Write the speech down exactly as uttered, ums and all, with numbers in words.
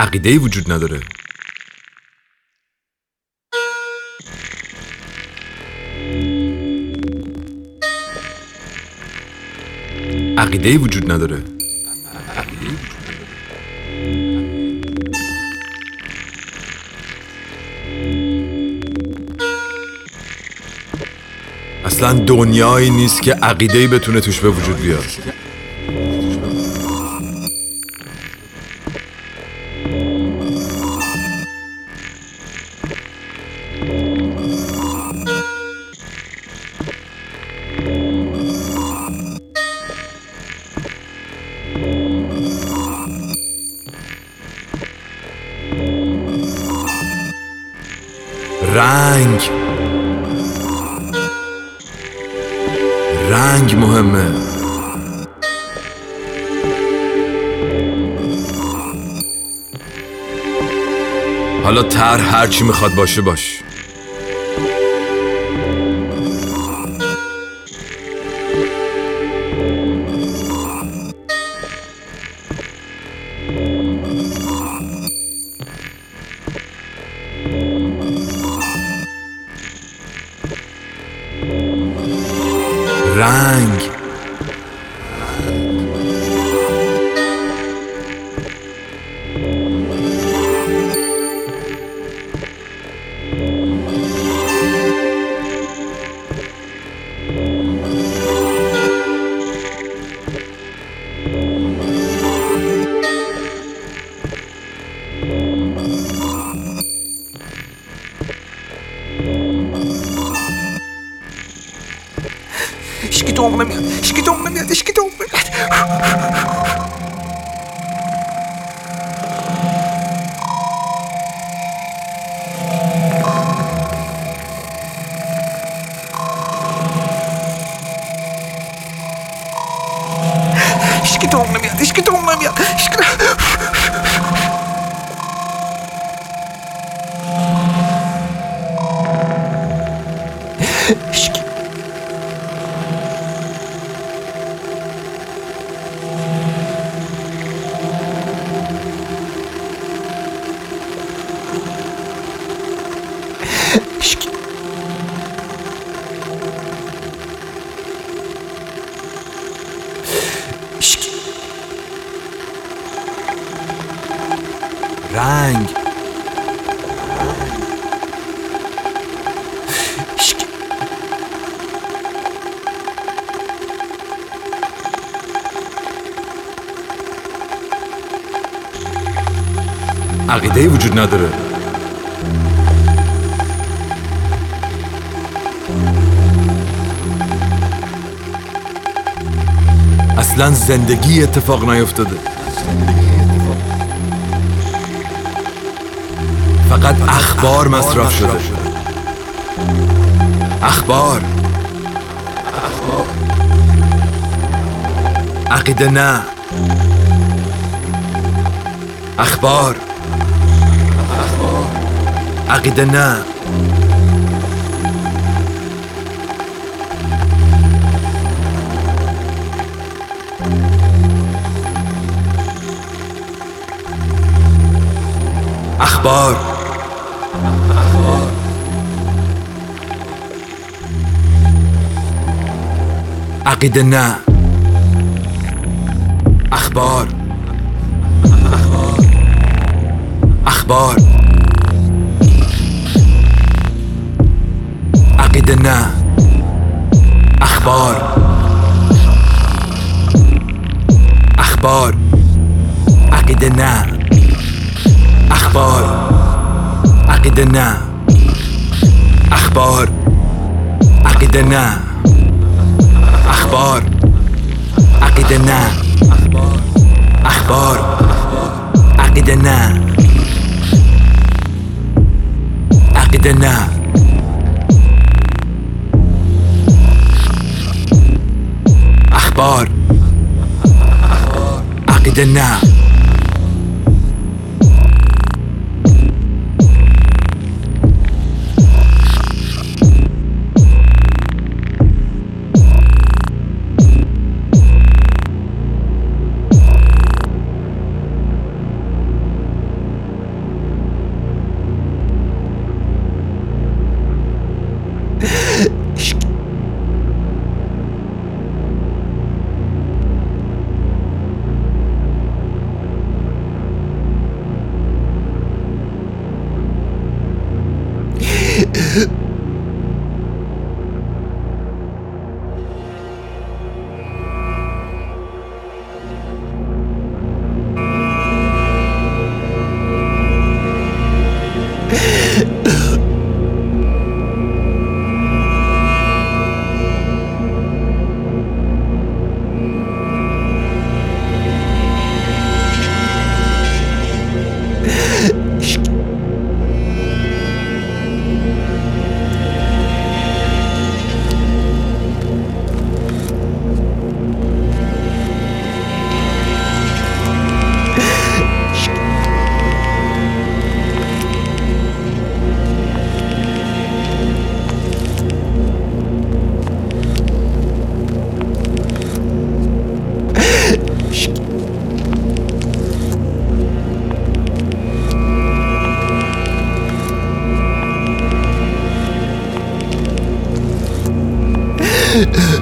عقیده‌ای وجود نداره. عقیده‌ای وجود نداره. اصلا دنیایی نیست که عقیده‌ای بتونه توش به وجود بیاد. رنگ رنگ مهمه. حالا طرح هر چی میخواد باشه باش. رنگ هیچکی تو عمق نمیاد، هیچکی تو عمق نمیاد، هیچکی تو عمق نمیاد. هیچکی تو عمق نمیاد، هیچکی تو عمق نمیاد، هیچکی هیچکی هیچکی هیچکی رنگ هیچکی عقیده‌ای وجود نداره. اصلا زندگی اتفاق نیفتاده. فقط اخبار مصرف شده. اخبار عقیده نه. اخبار عقیده نه. اخبار عقیده نه. اخبار اخبار عقیده نه. اخبار اخبار عقیده نه. اخبار عقیده نه. اخبار عقیده نه. اخبار عقیده نه. اخبار عقیده نه. عقیده نه. اخبار عقیده نه. Ugh.